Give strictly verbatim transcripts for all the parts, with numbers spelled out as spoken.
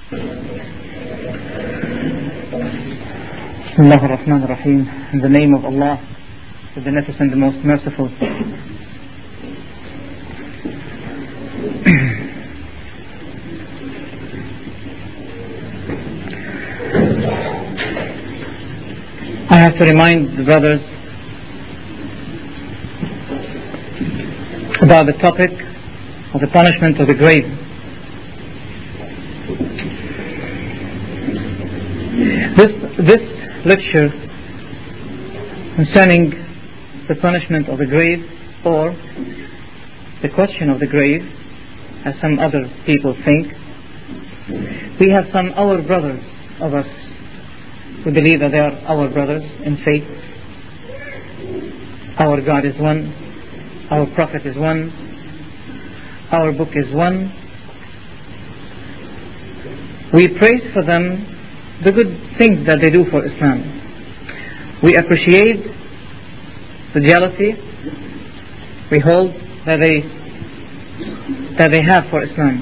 Bismillah ar-Rahman ar-Rahim. In the name of Allah, the Beneficent, the Most Merciful. I have to remind the brothers about the topic of the punishment of the grave. This, this lecture concerning the punishment of the grave, or the question of the grave, as some other people think, we have some our brothers of us who believe that they are our brothers in faith. Our God is one, our Prophet is one, our book is one. We praise for them the good things that they do for Islam. We appreciate the jealousy we hold that they that they have for Islam.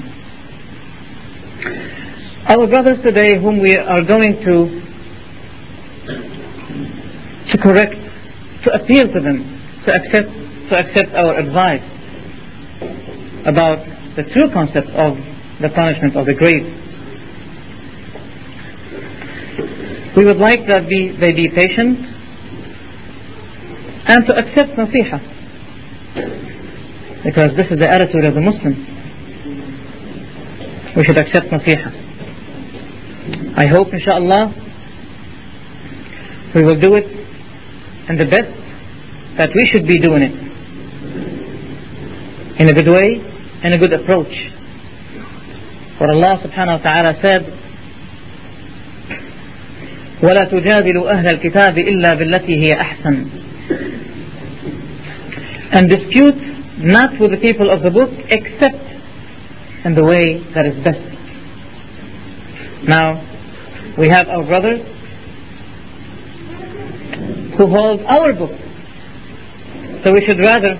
Our brothers today, whom we are going to to correct, to appeal to them, to accept to accept our advice about the true concept of the punishment of the grave. We would like that be, they be patient and to accept nasiha, because this is the attitude of the Muslim. We should accept nasiha. I hope, inshaAllah, we will do it in the best that we should be doing it, in a good way, in a good approach. For Allah subhanahu wa ta'ala said, وَلَا تُجَادِلُوا أَهْلَ الْكِتَابِ إِلَّا بِالَّتِي هِيَ أَحْسَنُ. And dispute not with the people of the book except in the way that is best. Now, we have our brothers who hold our book, so we should rather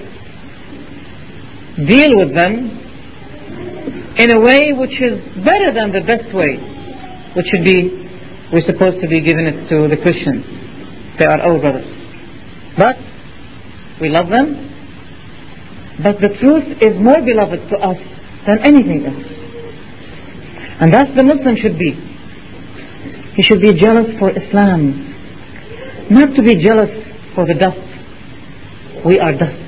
deal with them in a way which is better than the best way, which should be, we're supposed to be giving it to the Christians. They are our brothers. But we love them, but the truth is more beloved to us than anything else. And that's the Muslim should be. He should be jealous for Islam, not to be jealous for the dust. We are dust,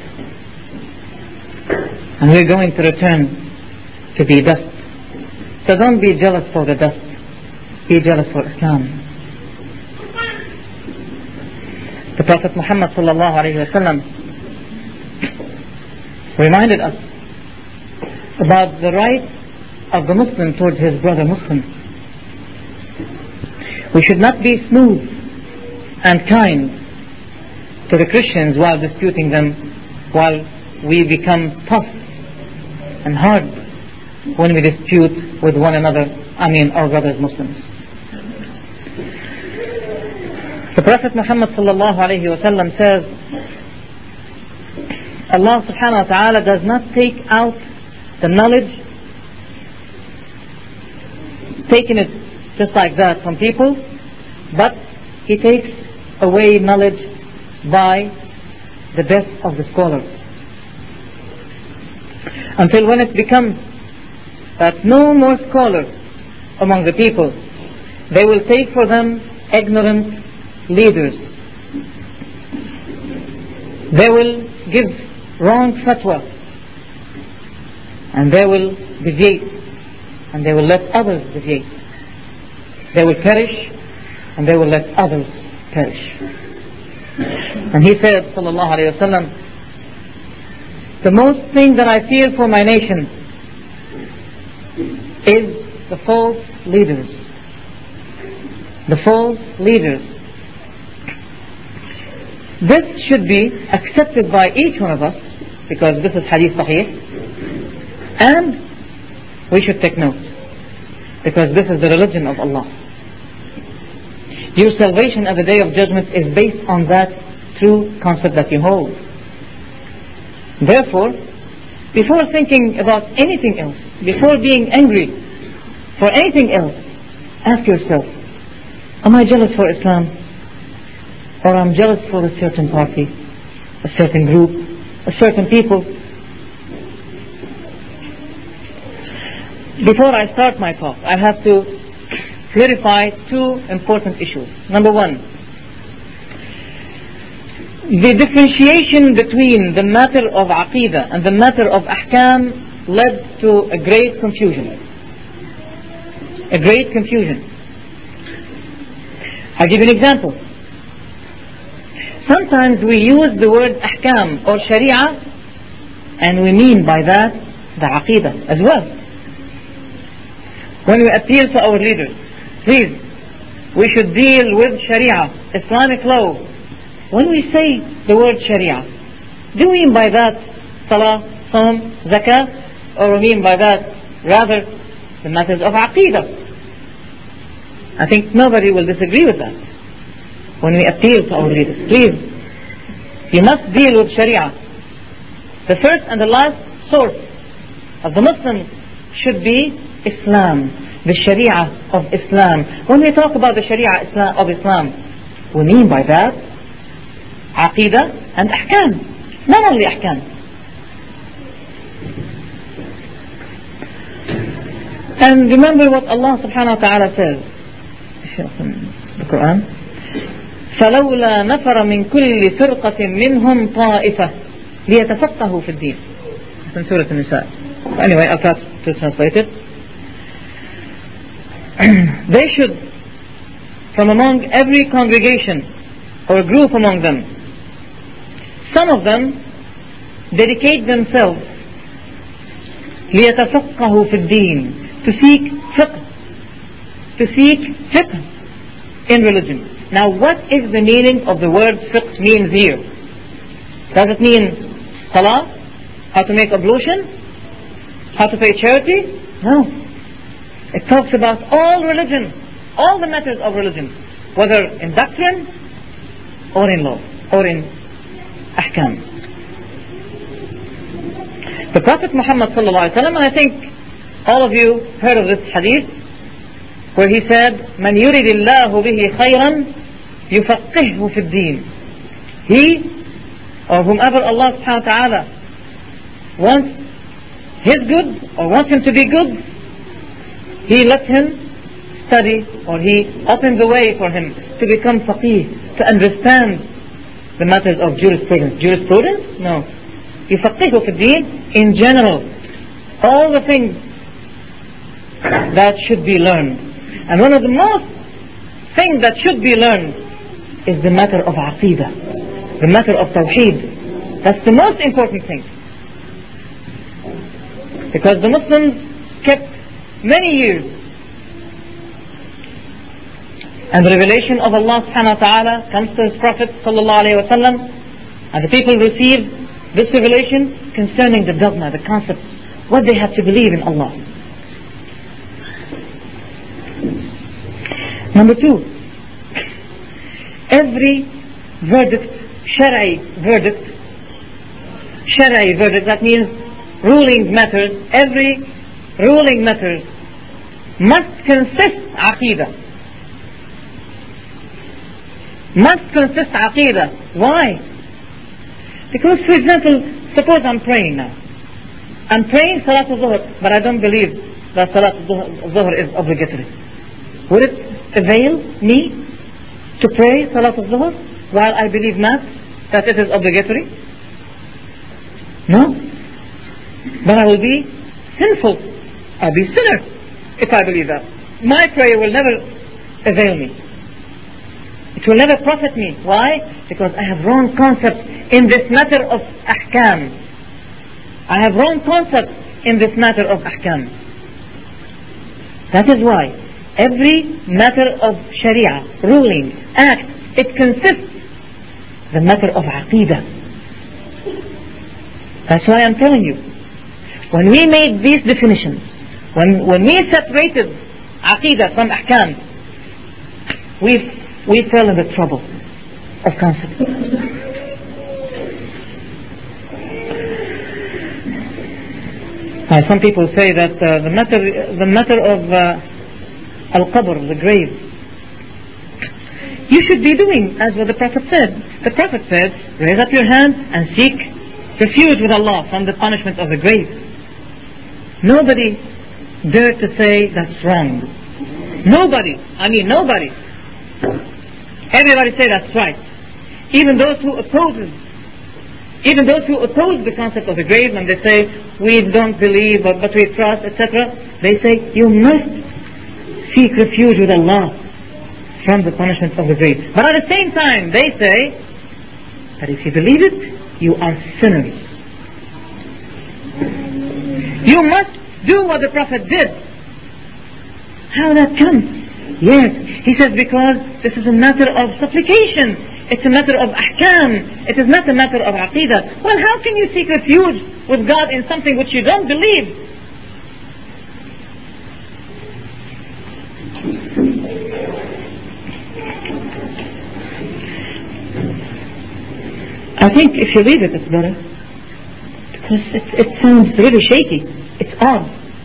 and we're going to return to be dust. So don't be jealous for the dust, be jealous for Islam. The Prophet Muhammad sallallahu alayhi wa sallam reminded us about the right of the Muslim towards his brother Muslim. We should not be smooth and kind to the Christians while disputing them, while we become tough and hard when we dispute with one another, I mean our brothers Muslims. The Prophet Muhammad sallallahu alayhi wa sallam says, Allah subhanahu wa ta'ala does not take out the knowledge, taking it just like that from people, but He takes away knowledge by the best of the scholars, until when it becomes that no more scholars among the people, they will take for them ignorant leaders. They will give wrong fatwa, and they will deviate, and they will let others deviate. They will perish, and they will let others perish. And he said, sallallahu alayhi wa sallam, the most thing that I fear for my nation is the false leaders. The false leaders. This should be accepted by each one of us, because this is hadith sahih, and we should take note, because this is the religion of Allah. Your salvation at the day of judgment is based on that true concept that you hold. Therefore, before thinking about anything else, before being angry for anything else, Ask yourself, am I jealous for Islam? Or I'm jealous for a certain party, a certain group, a certain people? Before I start my talk, I have to clarify two important issues. Number one, the differentiation between the matter of Aqidah and the matter of Ahkam led to a great confusion. A great confusion. I'll give you an example. Sometimes we use the word Ahkam or Sharia and we mean by that the Aqidah as well. When we appeal to our leaders, please, we should deal with Sharia, Islamic law. When we say the word Sharia, do we mean by that Salah, Saum, Zakah, or we mean by that rather the matters of Aqidah? I think nobody will disagree with that. When we appeal to our leaders, please, you must deal with Sharia. The first and the last source of the Muslims should be Islam, the Sharia of Islam. When we talk about the Sharia of Islam, we mean by that Aqidah and Ahkam, not only Ahkam. And remember what Allah subhanahu wa ta'ala says in the Quran. فلولا نفر من كل فرقة منهم طائفة ليتفقهوا في الدين. In Surah An-Nisa. Anyway, I'll try to translate it. They should, from among every congregation or a group among them, some of them dedicate themselves ليتفقهوا في الدين, to seek fiqh, to seek fiqh in religion. Now, what is the meaning of the word fiqh means here? Does it mean salah? How to make ablution? How to pay charity? No. It talks about all religion, all the matters of religion, whether in doctrine or in law or in ahkam. The Prophet Muhammad sallallahu alaihi wasallam, and I think all of you heard of this hadith, where he said, "Man yurid Allahu bihi khayran yufaqihhu fi ad-din." He, or whomever Allah subhanahu wa ta'ala wants his good or wants him to be good, he lets him study, or he opens the way for him to become faqih, to understand the matters of jurisprudence. Jurisprudence? No. Yufaqihhu fi ad-din in general. All the things that should be learned. And one of the most things that should be learned is the matter of Aqidah, the matter of Tawheed. That's the most important thing. Because the Muslims kept many years, and the revelation of Allah subhanahu wa ta'ala comes to His Prophet sallallahu alayhi wa sallam, and the people receive this revelation concerning the dogma, the concept, what they have to believe in Allah. Number two, every verdict, Shari'i verdict, Shari'i verdict, that means ruling matters, every ruling matters must consist Aqidah. Must consist Aqidah. Why? Because, for example, suppose I'm praying now. I'm praying Salat al-Zuhr, but I don't believe that Salat al-Zuhr is obligatory. Would it avail me to pray Salat al-Zuhr while I believe not that it is obligatory? No. But I will be sinful. I'll be sinner if I believe that. My prayer will never avail me. It will never profit me. Why? Because I have wrong concepts in this matter of ahkam. I have wrong concepts in this matter of ahkam. That is why every matter of Sharia, ruling, act, it consists the matter of Aqidah. That's why I'm telling you, when we made these definitions, when when we separated Aqidah from Ahkam, we we fell in the trouble of concept. Now, some people say that uh, the matter the matter of uh, al-qabr, the grave. You should be doing as what the Prophet said. The Prophet said, raise up your hand and seek refuge with Allah from the punishment of the grave. Nobody dared to say that's wrong. Nobody, I mean nobody. Everybody say that's right. Even those who oppose Even those who oppose the concept of the grave, and they say, we don't believe, but, but we trust, et cetera, they say, you must seek refuge with Allah from the punishment of the grave. But at the same time, they say, that if you believe it, you are sinners. You must do what the Prophet did. How that comes? Yes, he says, because this is a matter of supplication. It's a matter of ahkam. It is not a matter of aqidah. Well, how can you seek refuge with God in something which you don't believe? I think if you read it, it's better. Because it, it sounds really shaky. It's odd.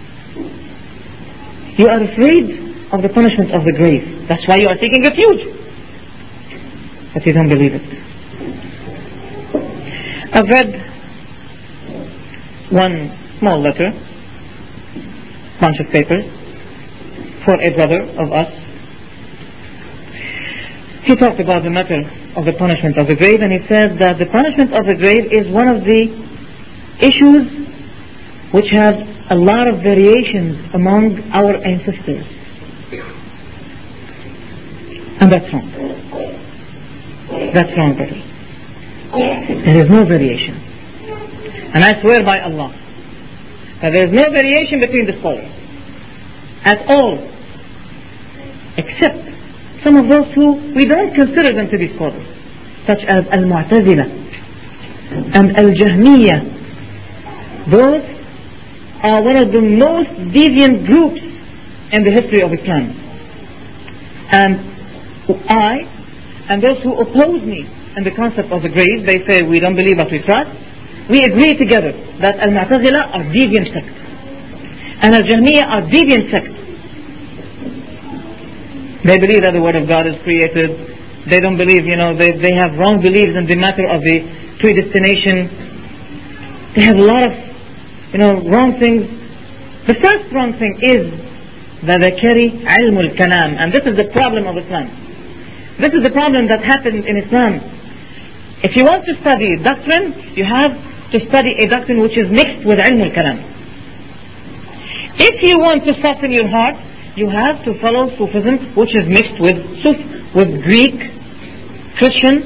You are afraid of the punishment of the grave. That's why you are seeking refuge. But you don't believe it. I've read one small letter, bunch of papers, for a brother of us. He talked about the matter of the punishment of the grave, and he said that the punishment of the grave is one of the issues which have a lot of variations among our ancestors. And that's wrong. That's wrong, brother. There is no variation. And I swear by Allah that there is no variation between the scholars at all, except some of those who we don't consider them to be scholars, such as Al-Mu'tazila and Al-Jahmiyyah. Those are one of the most deviant groups in the history of Islam. And I and those who oppose me in the concept of the grave, they say we don't believe but we trust. We agree together that Al-Mu'tazila are deviant sect and Al-Jahmiyyah are deviant sect. They believe that the word of God is created. They don't believe, you know, they, they have wrong beliefs in the matter of the predestination. They have a lot of, you know, wrong things. The first wrong thing is that they carry ilm al-kalam, and this is the problem of Islam. This is the problem that happened in Islam. If you want to study doctrine, you have to study a doctrine which is mixed with ilm al-kalam. If you want to soften your heart, you have to follow Sufism, which is mixed with Suf, with Greek, Christian,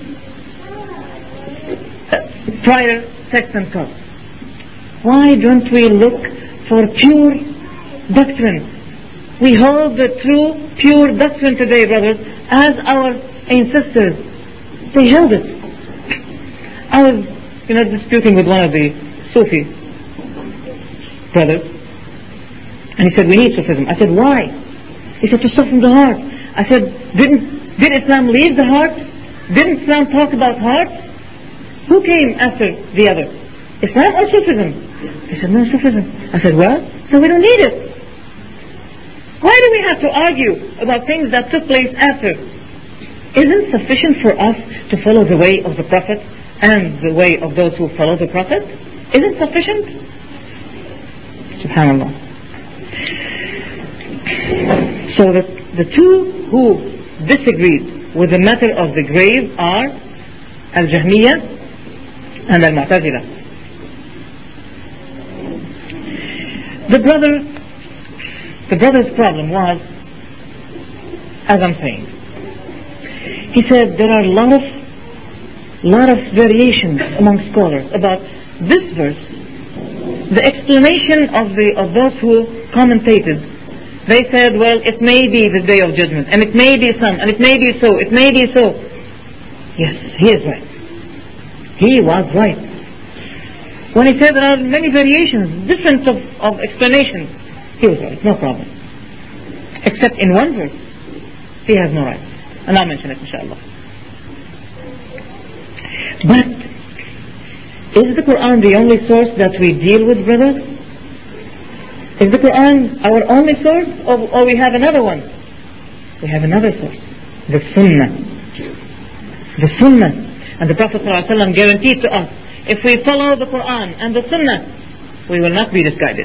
uh, prior sects and cults. Why don't we look for pure doctrine? We hold the true, pure doctrine today, brothers, as our ancestors. They held it. I was, you know, disputing with one of the Sufi brothers, and he said, we need Sufism. I said, why? He said, to soften the heart. I said, didn't, did Islam leave the heart? Didn't Islam talk about heart? Who came after the other? Islam or Sufism? He said, no, Sufism. I said, well, so we don't need it. Why do we have to argue about things that took place after? Isn't it sufficient for us to follow the way of the Prophet and the way of those who follow the Prophet? Is it sufficient? SubhanAllah. So the, the two who disagreed with the matter of the grave are Al-Jahmiyyah and Al-Mu'tazila. The brother The brother's problem was, as I'm saying, he said there are a lot of lot of variations among scholars about this verse. The explanation of the of those who commentated, they said, well, it may be the day of judgment, and it may be some, and it may be so, it may be so. Yes, he is right. He was right. When he said there are many variations, different of, of explanations, he was right, no problem. Except in one verse, he has no right. And I'll mention it, inshallah. But is the Quran the only source that we deal with, brothers? Is the Quran our only source, or, or we have another one? We have another source, the Sunnah. The Sunnah. And the Prophet ﷺ guaranteed to us, if we follow the Quran and the Sunnah, we will not be misguided.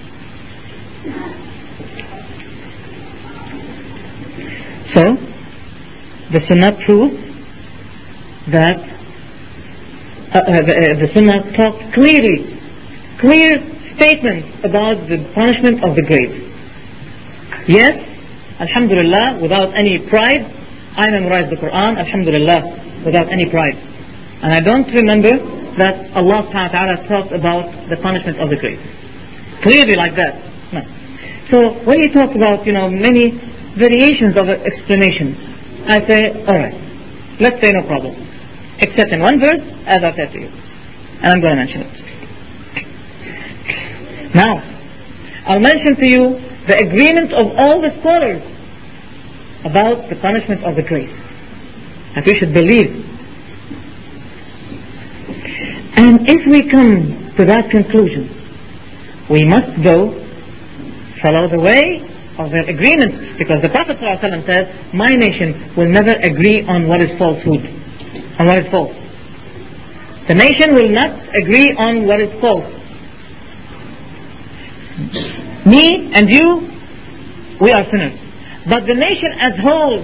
So, the Sunnah proves that uh, uh, the, uh, the Sunnah talks clearly, clear statements about the punishment of the grave. Yes, Alhamdulillah, without any pride, I memorized the Quran, Alhamdulillah, without any pride. And I don't remember that Allah subhanahu wa ta'ala talked about the punishment of the grave. Clearly like that. No. So when you talk about, you know, many variations of explanations, I say, alright, let's say no problem. Except in one verse, as I said to you. And I'm going to mention it. Now, I'll mention to you the agreement of all the scholars about the punishment of the grave. That we should believe. And if we come to that conclusion, we must go follow the way of their agreement, because the Prophet ﷺ says, my nation will never agree on what is falsehood, on what is false. The nation will not agree on what is false. Me and you, we are sinners. But the nation as whole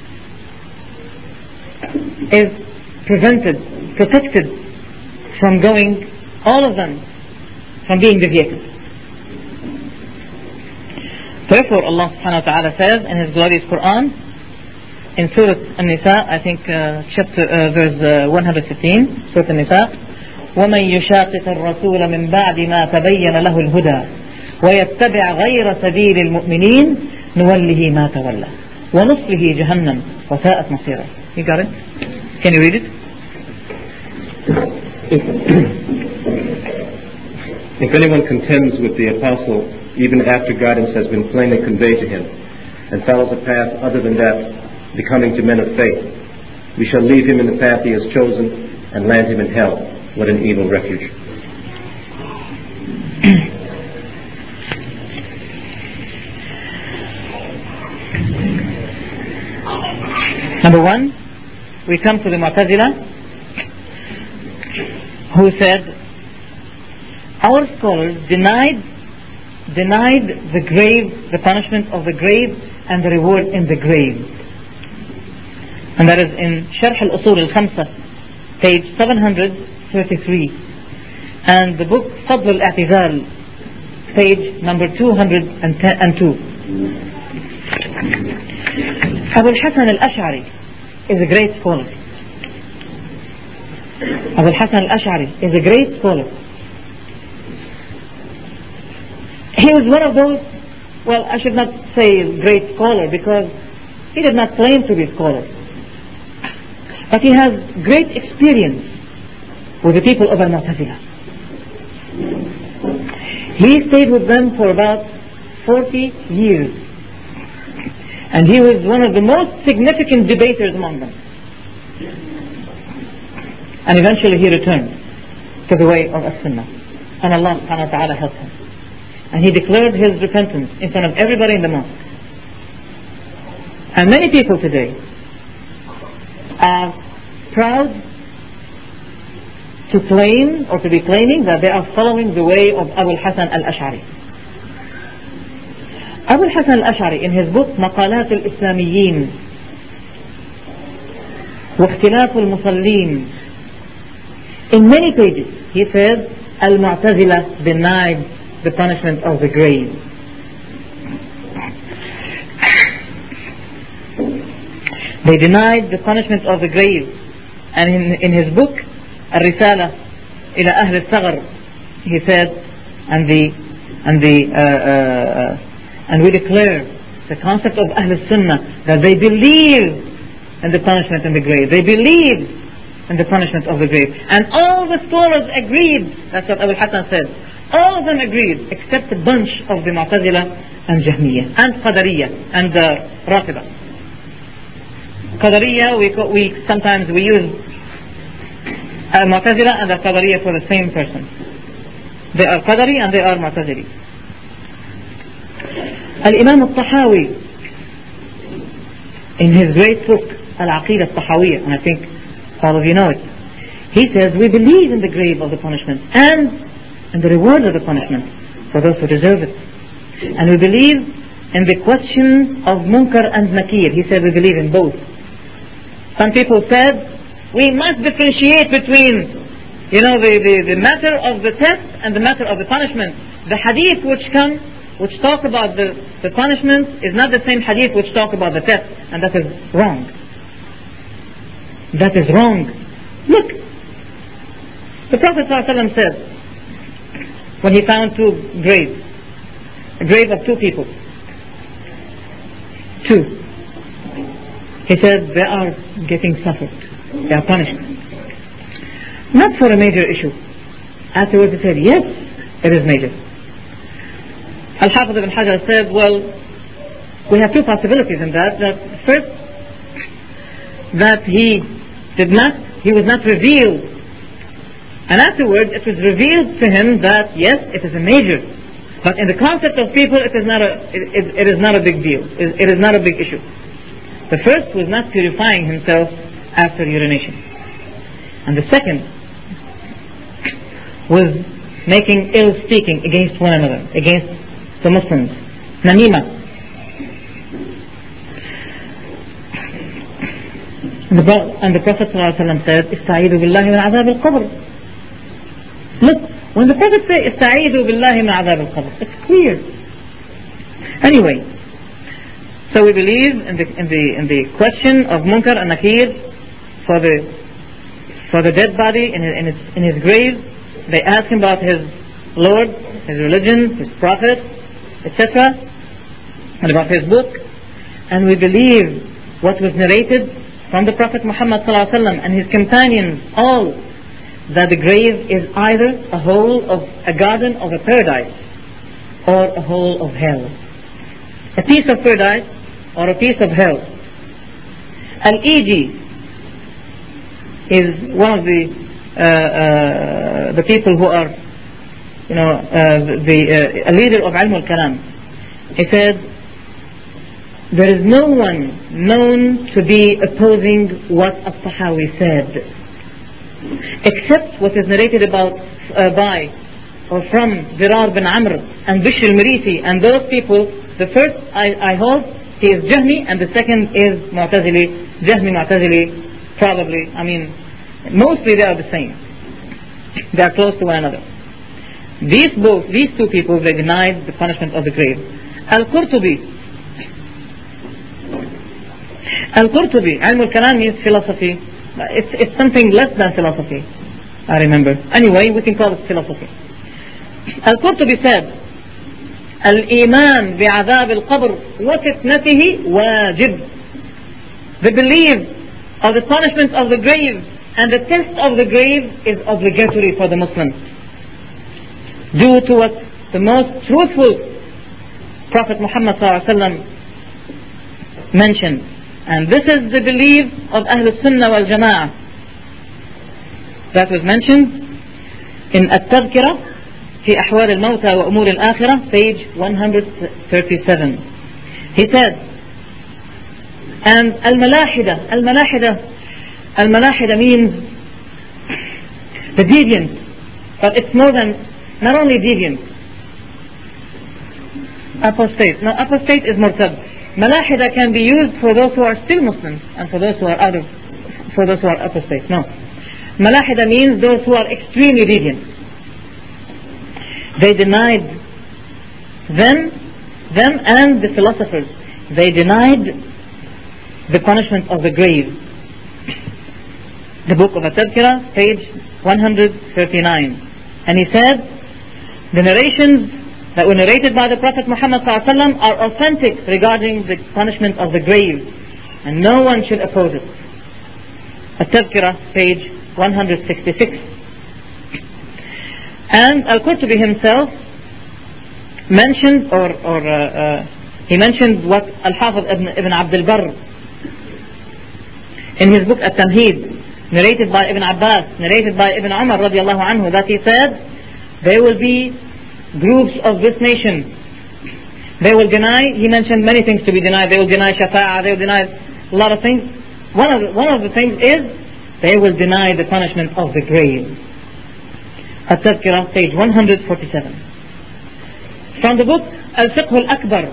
is prevented, protected from going, all of them, from being deviated. Therefore, Allah subhanahu wa ta'ala says in His glorious Quran, in Surah An-Nisa, I think uh, chapter uh, verse uh, one hundred fifteen, Surah An-Nisa, وَمَنْ يُشَاقِقِ الرَّسُولَ مِنْ بَعْدِ مَا تَبَيَّنَ لَهُ الْهُدَى وَيَتَّبِعْ غَيْرَ سَبِيلِ الْمُؤْمِنِينَ نُوَلِّهِ مَا تَوَلَّى وَنُصْلِهِ جَهَنَّمَ وَسَاءَتْ مَصِيرًا. You got it? Can you read it? If anyone contends with the apostle, even after guidance has been plainly conveyed to him, and follows a path other than that becoming to men of faith, we shall leave him in the path he has chosen and land him in hell. What an evil refuge. Number one, we come to the Mu'tazila, who said, our scholars denied denied the grave, the punishment of the grave and the reward in the grave. And that is in Sharh al-Usul al-Khamsa, page seven hundred thirty-three, and the book Fadl al-I'tizal, page number two hundred two. Abu al-Hasan al-Ash'ari is a great scholar. Abu al-Hasan al-Ash'ari is a great scholar. He was one of those, well, I should not say great scholar, because he did not claim to be a scholar. But he has great experience with the people of Al-Mu'tazila. He stayed with them for about forty years. And he was one of the most significant debaters among them. And eventually he returned to the way of As-Sunnah. And Allah subhanahu wa ta'ala helped him. And he declared his repentance in front of everybody in the mosque. And many people today are proud to claim or to be claiming that they are following the way of Abu al-Hasan al-Ash'ari. Abu al-Hasan al-Ash'ari, in his book مقالات الإسلاميين واختلاف المصلين, in many pages he says Al-Mu'tazila denied the punishment of the grave. They denied the punishment of the grave. And in, in his book Al-Risala ila Ahl al-Saghar, he said, and the and the uh, uh, and we declare the concept of Ahl al-Sunnah, that they believe in the punishment in the grave. They believe in the punishment of the grave. And all the scholars agreed. That's what Abu al-Hasan said. All of them agreed, except a bunch of the Mu'tazila and Jahmiyyah and Qadariyah and the uh, Rafida. Qadariyah, we, we sometimes we use uh, Mu'tazila and the Qadariyah for the same person. They are Qadari and they are Mu'tazili. Al-Imam al-Tahawi, in his great book, Al-Aqidah Al-Tahawiyah, and I think all of you know it, he says, we believe in the grave of the punishment and in the reward of the punishment for those who deserve it. And we believe in the question of Munkar and Nakir. He said we believe in both. Some people said, we must differentiate between, you know, the, the, the matter of the test and the matter of the punishment. The hadith which come, which talk about the, the punishment is not the same hadith which talk about the test, and that is wrong. That is wrong. Look, the Prophet ﷺ said, when he found two graves, a grave of two people, two, he said they are getting suffered, they are punished. Not for a major issue. Afterwards he said, yes, it is major. Al-Hafiz ibn Hajar said, well, we have two possibilities in that. That first, that he did not, he was not revealed, and afterwards it was revealed to him that yes, it is a major, but in the concept of people it is not a, it, it, it is not a big deal, it, it is not a big issue. The first was not purifying himself after urination, and the second was making ill speaking against one another, against the Muslims, namima. And the Prophet ﷺ said, "Ista'idhu billahi min azab al-qabr." Look, when the Prophet says, "Ista'idhu billahi min azab al-qabr," it's clear. Anyway, so we believe in the in the in the question of Munkar and Nakir for the for the dead body in his in his, in his grave. They ask him about his Lord, his religion, his Prophet, et cetera, and about his book, and we believe what was narrated from the Prophet Muhammad sallallahu alaihi wasallam and his companions, all, that the grave is either a hole of a garden of a paradise or a hole of hell, a piece of paradise or a piece of hell. Al-Iji is one of the uh, uh, the people who are, you know, uh, the uh, a leader of Ilm al-Kalam. He said, there is no one known to be opposing what Al-Tahawi said, except what is narrated about uh, by or from Dirar bin Amr and Bishr al-Marisi, and those people. The first, I, I hold, he is Jahmi, and the second is Mu'tazili. Jahmi, Mu'tazili, probably. I mean, mostly they are the same. They are close to one another. These both, these two people, they denied the punishment of the grave. Al-Qurtubi. Al-Qurtubi, Ilm al-Kalam means philosophy. It's, it's something less than philosophy, I remember. Anyway, we can call it philosophy. Al-Qurtubi said, Al-Iman bi'adhab al-qabr wa fitnatihi wajib. The belief of the punishment of the grave and the test of the grave is obligatory for the Muslim, due to what the most truthful Prophet Muhammad sallallahu alaihi wasallam mentioned. And this is the belief of Ahlul Sunnah wal Jama'ah that was mentioned in At-Tadhkirah fi Ahwal al-Mawta wa Umur al-Akhirah, page one thirty-seven. He said, and Al-Malahida, Al-Malahida, Al-Malahida means the deviant, but it's more than, not only deviant, apostate. No, apostate is murtad. Malahida can be used for those who are still Muslims and for those who are out of, for those who are apostate. No, Malahida means those who are extremely deviant. They denied them, them and the philosophers. They denied the punishment of the grave. The book of At-Tadhkirah, page one thirty-nine, and he said, the narrations that were narrated by the Prophet Muhammad sallallahu alaihi wasallam are authentic regarding the punishment of the grave, and no one should oppose it. At-Tadhkirah, page one sixty-six. And Al-Qurtubi himself mentioned, or, or uh, uh, he mentioned what Al-Hafiz ibn, ibn Abd al-Barr in his book At-Tamheed, narrated by Ibn Abbas, narrated by Ibn Umar radiallahu anhu, that he said, there will be groups of this nation. They will deny, he mentioned many things to be denied. They will deny shafa'ah, they will deny a lot of things. One of the, one of the things is they will deny the punishment of the grave. At-Tadhkirah, page one forty-seven. From the book Al-Fiqh Al-Akbar.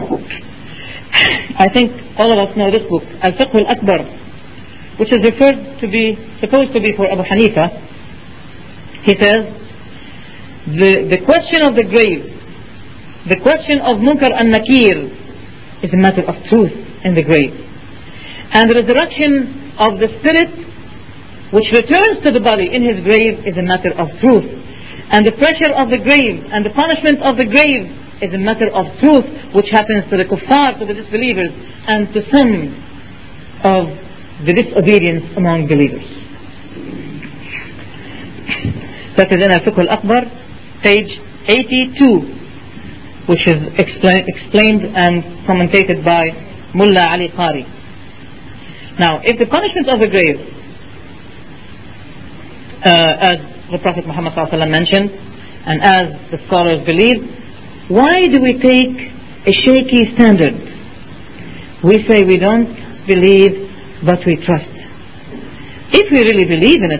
I think all of us know this book, Al-Fiqh Al-Akbar, which is referred to be, supposed to be for Abu Hanifa. He says, the, the question of the grave, the question of Munkar and Nakir is a matter of truth in the grave. And the resurrection of the spirit which returns to the body in his grave is a matter of truth. And the pressure of the grave and the punishment of the grave is a matter of truth, which happens to the kuffar, to the disbelievers, and to some of the disobedience among believers. That is in Al-Fiqh Al-Akbar, page eighty-two, which is explain, explained and commentated by Mullah Ali Qari. Now, if the punishment of the grave, uh, as the Prophet Muhammad sallallahu alaihi wasallam mentioned, and as the scholars believe, why do we take a shaky standard? We say we don't believe, but we trust. If we really believe in it,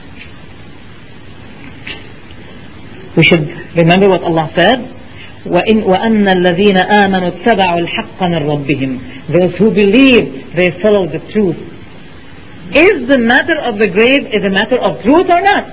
we should remember what Allah said, وَإِنْ وَأَنَّ الَّذِينَ آمَنُوا اتَّبَعُوا الْحَقَّ مِنْ رَبِّهِمْ. Those who believe, they follow the truth. Is the matter of the grave is a matter of truth or not?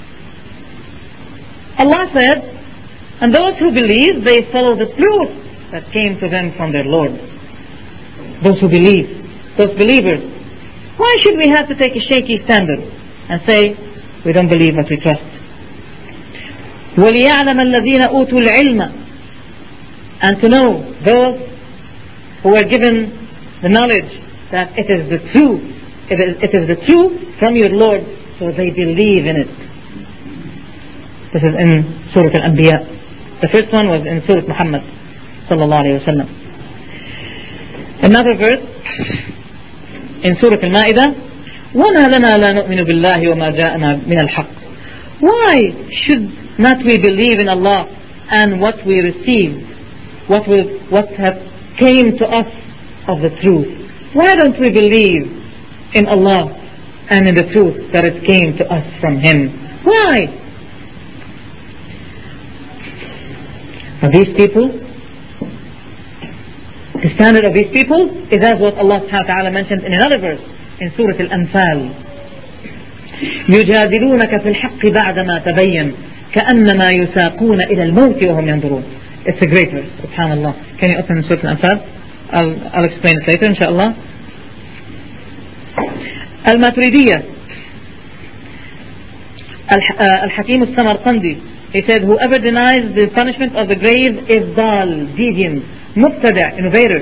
Allah said, and those who believe, they follow the truth that came to them from their Lord. Those who believe, those believers. Why should we have to take a shaky standard and say, we don't believe but we trust? وَلِيَعْلَمَ الَّذِينَ أُوتُوا الْعِلْمَ. And to know those who were given the knowledge that it is the truth, it is, it is the truth from your Lord, so they believe in it. This is in Surah Al-Anbiya. The first one was in Surah Muhammad sallallahu alayhi wa sallam. Another verse in Surah Al-Ma'idah, وَمَا لَنَا لَا نُؤْمِنُ بِاللَّهِ وَمَا جَاءَنَا مِنَ الْحَقِّ. Why should not we believe in Allah and what we received, what we, what have came to us of the truth? Why don't we believe in Allah and in the truth that it came to us from Him? Why? Now these people, the standard of these people is as what Allah subhanahu wa ta'ala mentioned in another verse in Surah Al-Anfal. يجادلونك في الحق بعدما تبين كأنما يساقون إلى الموت وهم ينظرون. It's a great verse, subhanallah. Can you open Surah Al-Anfal? I'll, I'll explain it later, inshallah. Al-Maturidiyya, Al-Hakim Al-Samarqandi, he said, whoever denies the punishment of the grave is dal, deviant, mubtada', innovator.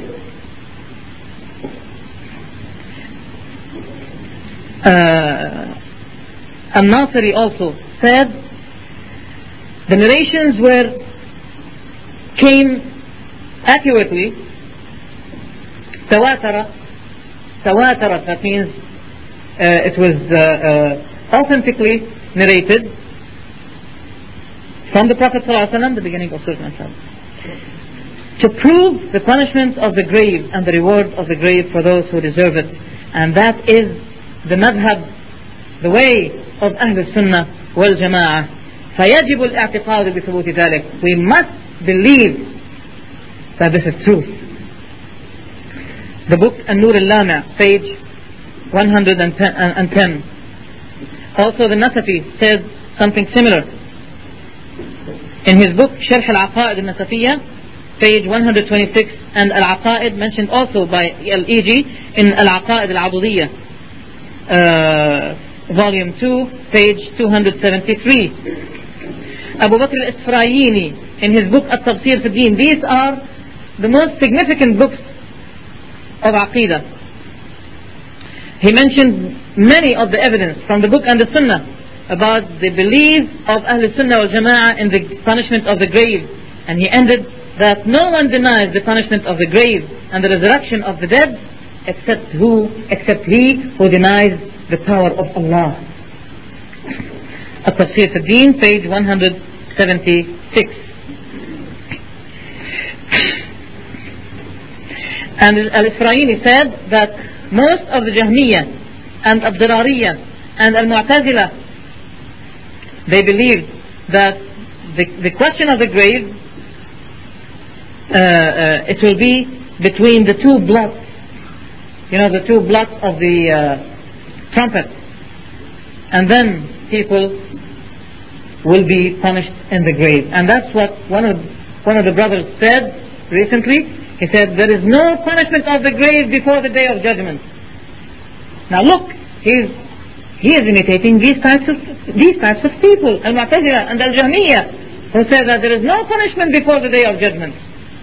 Uh, Al-Nasiri also said, the narrations were came accurately, tawatara, tawatara, that means uh, it was uh, uh, authentically narrated from the Prophet ﷺ, the beginning of Surah Al-Anfal, to prove the punishment of the grave and the reward of the grave for those who deserve it. And that is the madhab, the way of Ahl Sunnah wal Jama'ah. فيجب الاعتقاد بثبوت ذلك. We must believe that this is truth. The book An-Nur Al-Lami', page one hundred ten. Also the Nasafi said something similar. In his book Sharh Al-Aqa'id Al-Nasafiyya, page one hundred twenty-six, and Al-Aqa'id mentioned also by Al-E G in Al-Aqa'id Al-Adudiyya, uh, volume two, page two hundred seventy-three. Abu Bakr Al-Isfirayini in his book At-Tafsir fi Din. These are the most significant books of Aqidah. He mentioned many of the evidence from the book and the Sunnah about the belief of Ahl Sunnah wal Jama'ah in the punishment of the grave. And he ended that no one denies the punishment of the grave and the resurrection of the dead except who, except he who denies the power of Allah. At-Tafsir fi Din, page one hundred seventy-six. And Al-Isfirayini said that most of the Jahmiyyah and Abdirariyah and Al-Mu'tazila, they believe that the, the question of the grave, uh, uh, it will be between the two bloods, you know, the two bloods of the uh, trumpet, and then people will be punished in the grave. And that's what one of one of the brothers said recently. He said there is no punishment of the grave before the day of judgment. Now look, he's he is imitating these types of these types of people, Al-Mu'tazila and Al-Jahmiyyah, who say that there is no punishment before the day of judgment.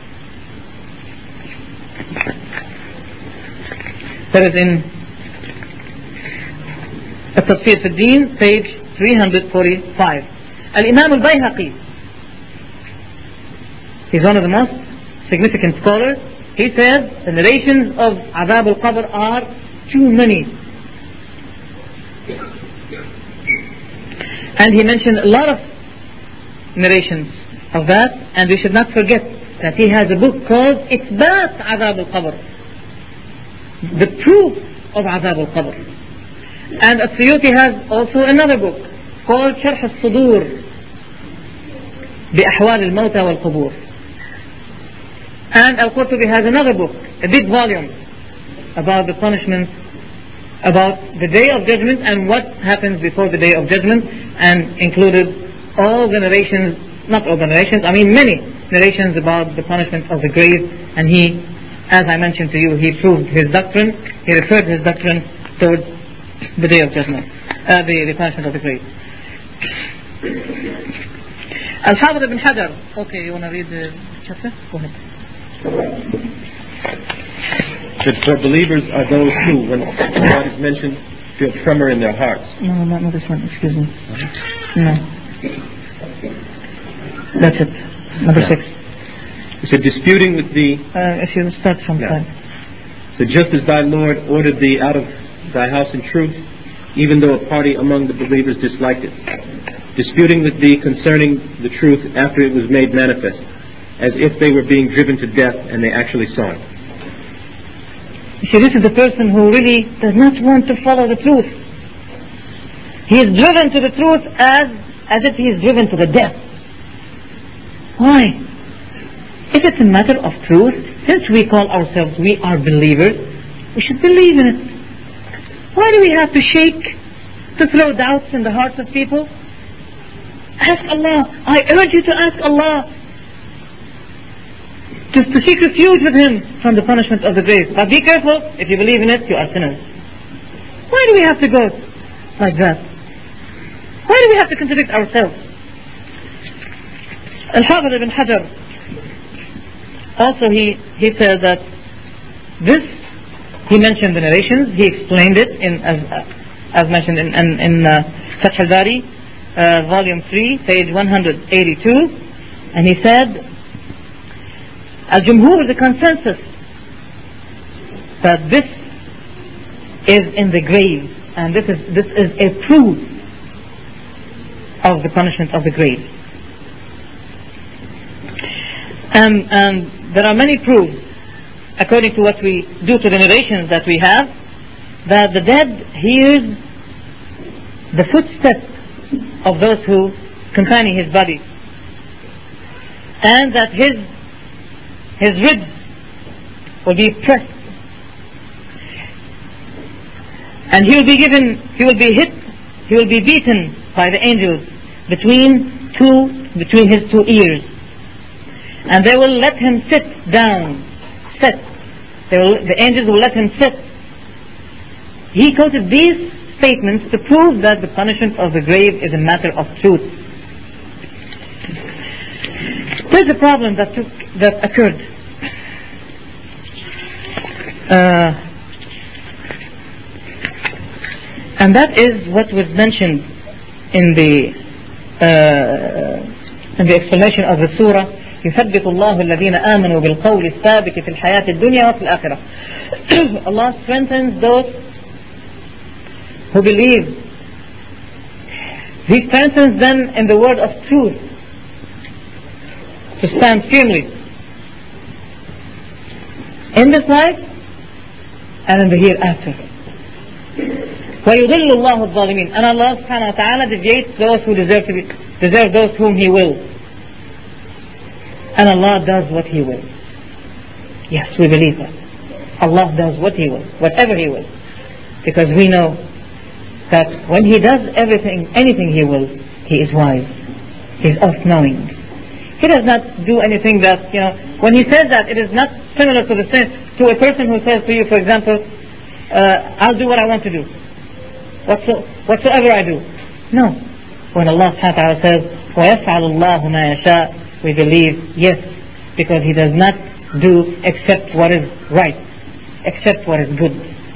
That is in At-Tafsir fi Din, page three forty-five. Al-Imam Al-Bayhaqi, he's one of the most significant scholars. He says the narrations of Azab al-Qabr are too many. And he mentioned a lot of narrations of that, and we should not forget that he has a book called Ithbat Azab al-Qabr, the proof of Azab al-Qabr. And As-Suyuti has also another book called Sharh al-Sudur بأحوال الموتى والقبور. And Al-Qurtubi has another book, a big volume, about the punishment, about the day of judgment and what happens before the day of judgment, and included all the narrations, not all the narrations, I mean many narrations about the punishment of the grave. And he, as I mentioned to you, he proved his doctrine, he referred his doctrine towards the day of judgment, uh, the, the punishment of the grave. Al-Hafidh ibn Hajar. Okay, you want to read the chapter? Go ahead. That for believers are those who, when God is mentioned, feel tremor in their hearts. No, not, not this one, excuse me. No. That's it. Number yeah. six. He said, disputing with thee. Uh, if you start from yeah. five. So just as thy Lord ordered thee out of thy house in truth, even though a party among the believers disliked it, disputing with thee concerning the truth after it was made manifest, as if they were being driven to death and they actually saw it. You see, this is the person who really does not want to follow the truth. He is driven to the truth as, as if he is driven to the death. Why? If it's a matter of truth, since we call ourselves, we are believers, we should believe in it. Why do we have to shake, to throw doubts in the hearts of people? Ask Allah. I urge you to ask Allah to, to seek refuge with Him from the punishment of the grave. But be careful, if you believe in it, you are sinners. Why do we have to go like that? Why do we have to contradict ourselves? Al-Hafidh ibn Hajar, also he, he says that this, he mentioned the narrations, he explained it in, as, as mentioned in, in, in uh, Fath al-Bari, uh, volume three, page one eighty-two, and he said, Al-Jumhur, the consensus that this is in the grave, and this is this is a proof of the punishment of the grave. And, and there are many proofs, according to what we do to the narrations that we have, that the dead hears the footsteps of those who accompany his body, and that his his ribs will be pressed, and he will be given, he will be hit, he will be beaten by the angels between two, between his two ears, and they will let him sit down, sit. They will, the angels will let him sit. He quoted these statements to prove that the punishment of the grave is a matter of truth. There's a problem that took, that occurred. Uh, and that is what was mentioned in the uh, in the explanation of the surah. يثبت الله الذين آمنوا بالقول الثابت في الحياة الدنيا وفي الآخرة. Allah strengthens those who believe. He strengthens them in the word of truth, to stand firmly in this life and in the hereafter. وَيُضِلُّ اللَّهُ الظَّالِمِينَ. And Allah subhanahu wa ta'ala deviates those who deserve to be, deserve those whom He will. And Allah does what He will. Yes, we believe that. Allah does what He will, whatever He will. Because we know that when He does everything, anything He will, He is wise. He is all-knowing. He does not do anything that, you know, when He says that, it is not similar to the to a person who says to you, for example, uh, I'll do what I want to do. Whatso, whatsoever I do. No. When Allah subhanahu wa ta'ala says, وَيَفْعَلُ اللَّهُ مَا يَشَاءُ, we believe, yes, because He does not do except what is right, except what is good.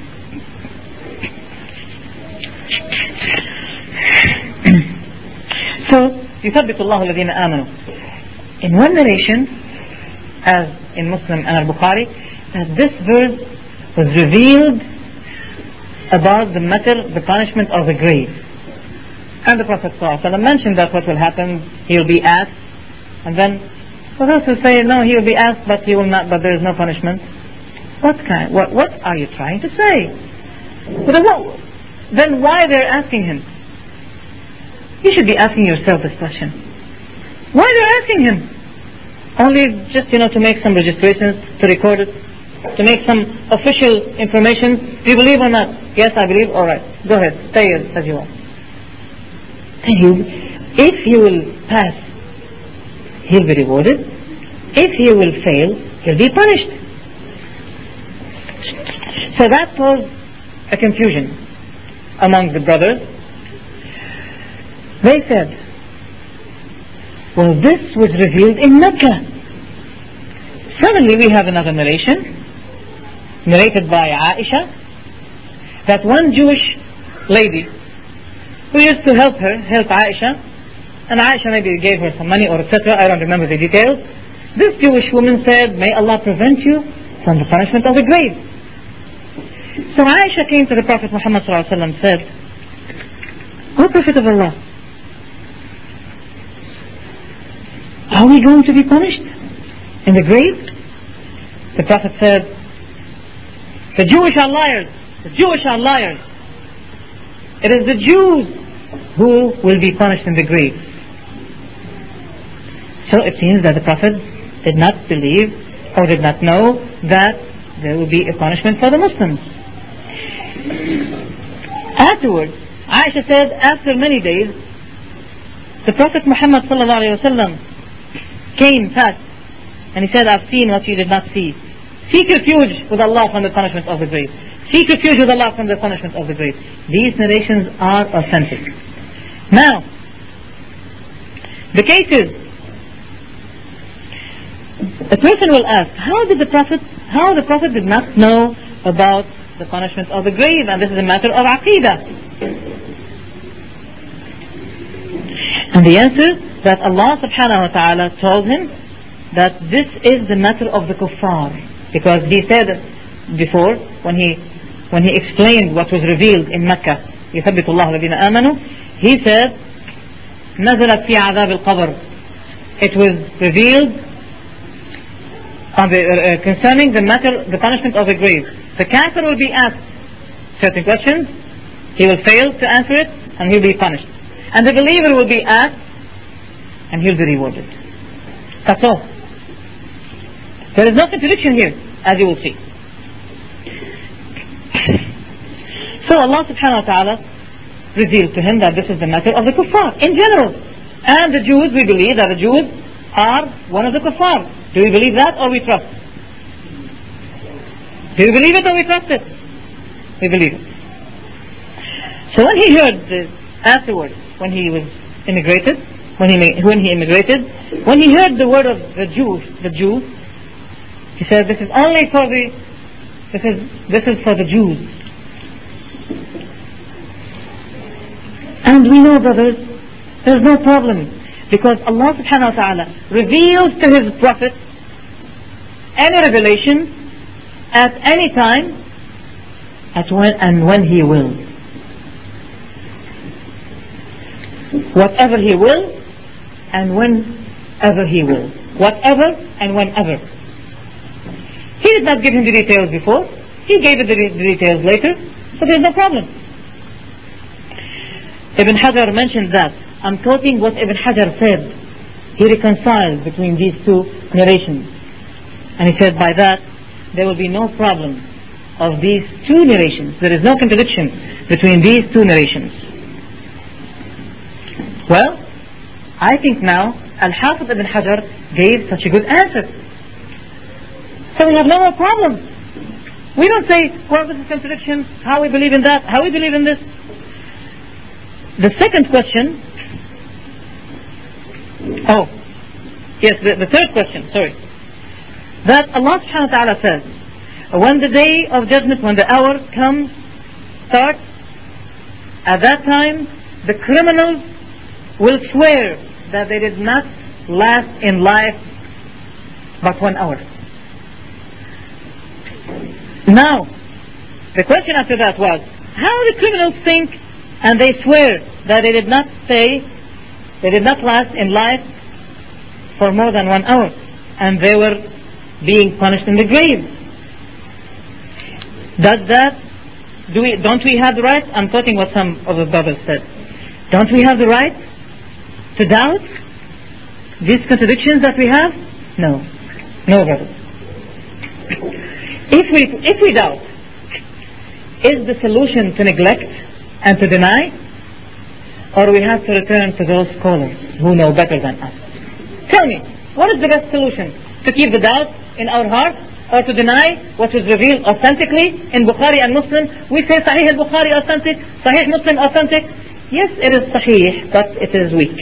So, يثبت الله الذين آمنوا. In one narration, as in Muslim and Al-Bukhari, that this verse was revealed about the matter, the punishment of the grave. And the Prophet ﷺ mentioned that what will happen, he will be asked, and then for those who say, no, he will be asked, but he will not, but there is no punishment. What kind? What, what are you trying to say? Then why they're asking him? You should be asking yourself this question. Why they're asking him? Only just, you know, to make some registrations, to record it, to make some official information. Do you believe or not? Yes, I believe. All right, go ahead, stay as you are. Then you, if he will pass, he'll be rewarded. If he will fail, he'll be punished. So that was a confusion among the brothers. They said, well, this was revealed in Mecca. Suddenly we have another narration, narrated by Aisha, that one Jewish lady who used to help her, help Aisha, and Aisha maybe gave her some money or et cetera. I don't remember the details. This Jewish woman said, may Allah prevent you from the punishment of the grave. So Aisha came to the Prophet Muhammad sallallahu alaihi wasallam and said, O Prophet of Allah, are we going to be punished in the grave? The Prophet said, the Jewish are liars. The Jewish are liars. It is the Jews who will be punished in the grave. So it seems that the Prophet did not believe or did not know that there will be a punishment for the Muslims. Afterwards, Aisha said, after many days, the Prophet Muhammad sallallahu alaihi wasallam came past and he said, I've seen what you did not see. Seek refuge with Allah from the punishment of the grave. Seek refuge with Allah from the punishment of the grave. These narrations are authentic. Now, the case is, a person will ask, how did the Prophet, how the Prophet did not know about the punishment of the grave, and this is a matter of Aqidah. And the answer, that Allah subhanahu wa ta'ala told him that this is the matter of the kuffar, because he said before, when he when he explained what was revealed in Mecca, يثبت الله الذين آمنوا, he said, نزلت في عذاب القبر. It was revealed on the, uh, concerning the matter, the punishment of the grave. The kafir will be asked certain questions, he will fail to answer it, and he will be punished. And the believer will be asked, and he will be rewarded. That's all. There is no contradiction here, as you will see. So Allah subhanahu wa ta'ala revealed to him that this is the matter of the kuffar in general. And the Jews, we believe that the Jews are one of the kuffar. Do we believe that or we trust? Do we believe it or we trust it? We believe it. So when he heard this afterwards, when he was immigrated, when he when he immigrated, when he heard the word of the Jews, the Jews, he said, "This is only for the, this is this is for the Jews." And we know, brothers, there is no problem, because Allah subhanahu wa ta'ala reveals to His Prophet any revelation at any time, at when and when He will. Whatever He will, and whenever He will. Whatever and whenever. He did not give him the details before. He gave it the, the details later, so there's no problem. Ibn Hajar mentioned that. I'm quoting what Ibn Hajar said. He reconciled between these two narrations. And he said by that, there will be no problem of these two narrations. There is no contradiction between these two narrations. Well, I think now Al-Hafiz Ibn Hajar gave such a good answer. So we have no more problem. We don't say, well, this is contradiction, how we believe in that, how we believe in this. The second question, oh, yes, the, the third question, sorry. That Allah subhanahu wa ta'ala says, when the day of judgment, when the hour comes, starts, at that time, the criminals will swear that they did not last in life but one hour. Now, the question after that was, how the criminals think and they swear that they did not stay, they did not last in life for more than one hour, and they were being punished in the grave. Does that, do we, don't we have the right, I'm quoting what some of the brothers said, don't we have the right to doubt these contradictions that we have? No. No, brothers. If we, if we doubt, is the solution to neglect and to deny, or we have to return to those scholars who know better than us? Tell me, what is the best solution? To keep the doubt in our heart, or to deny what was revealed authentically in Bukhari and Muslim? We say Sahih al-Bukhari authentic, Sahih Muslim authentic. Yes, it is Sahih, but it is weak.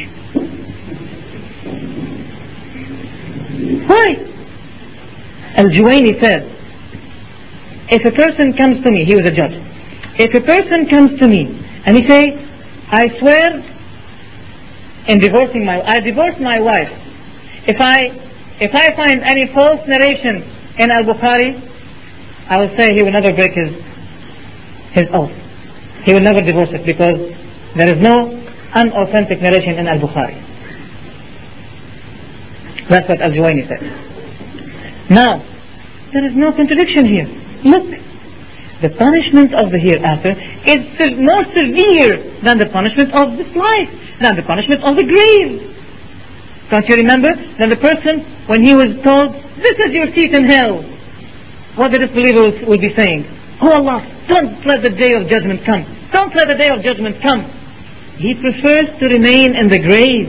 Why? Al-Juwayni said, if a person comes to me, he was a judge, if a person comes to me and he say, I swear in divorcing my, I divorced my wife, if I, if I find any false narration in Al-Bukhari, I will say he will never break his, his oath. He will never divorce it, because there is no unauthentic narration in Al-Bukhari. That's what Al-Juwayni said. Now, there is no contradiction here. Look, the punishment of the hereafter is more severe than the punishment of this life, than the punishment of the grave. Don't you remember? Then the person, when he was told, this is your seat in hell, what the disbeliever will be saying? Oh Allah, don't let the day of judgment come. Don't let the day of judgment come. He prefers to remain in the grave.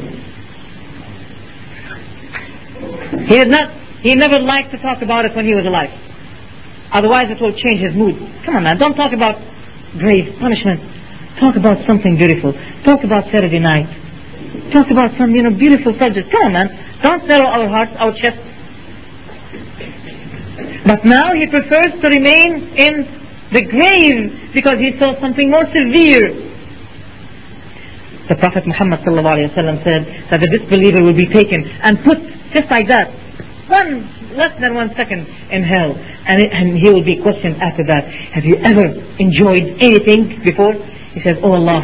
He had not, he never liked to talk about it when he was alive. Otherwise it will change his mood. Come on man, don't talk about grave punishment. Talk about something beautiful. Talk about Saturday night. Talk about some, you know, beautiful subject. Come on man, don't narrow our hearts, our chests. But now he prefers to remain in the grave because he saw something more severe. The Prophet Muhammad sallallahu alaihi wasallam said that the disbeliever will be taken and put just like that, one less than one second in hell, and, it, and he will be questioned after that. Have you ever enjoyed anything before? He says, oh Allah,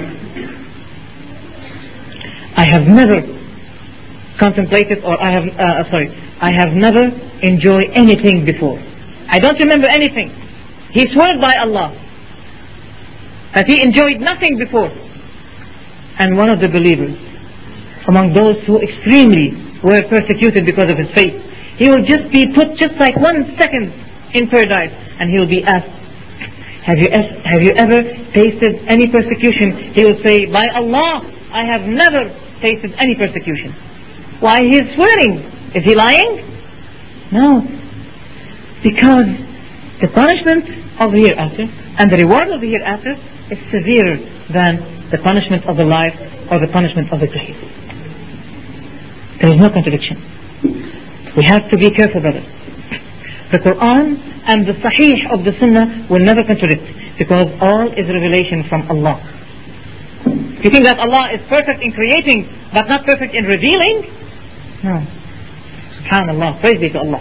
I have never contemplated, or I have uh, sorry I have never enjoyed anything before. I don't remember anything. He swore by Allah that he enjoyed nothing before. And one of the believers, among those who extremely were persecuted because of his faith, he will just be put just like one second in paradise, and he will be asked, have you, have you ever tasted any persecution? He will say, by Allah, I have never tasted any persecution. Why? He is swearing. Is he lying? No. Because the punishment of the hereafter and the reward of the hereafter is severer than the punishment of the life or the punishment of the grave. There is no contradiction. We have to be careful, brothers. The Quran and the Sahih of the Sunnah will never contradict, because all is revelation from Allah. You think that Allah is perfect in creating but not perfect in revealing? No. SubhanAllah. Praise be to Allah.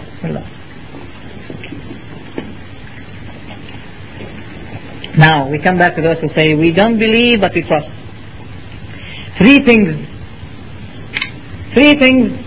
Now we come back to those who say we don't believe but we trust. Three things. Three things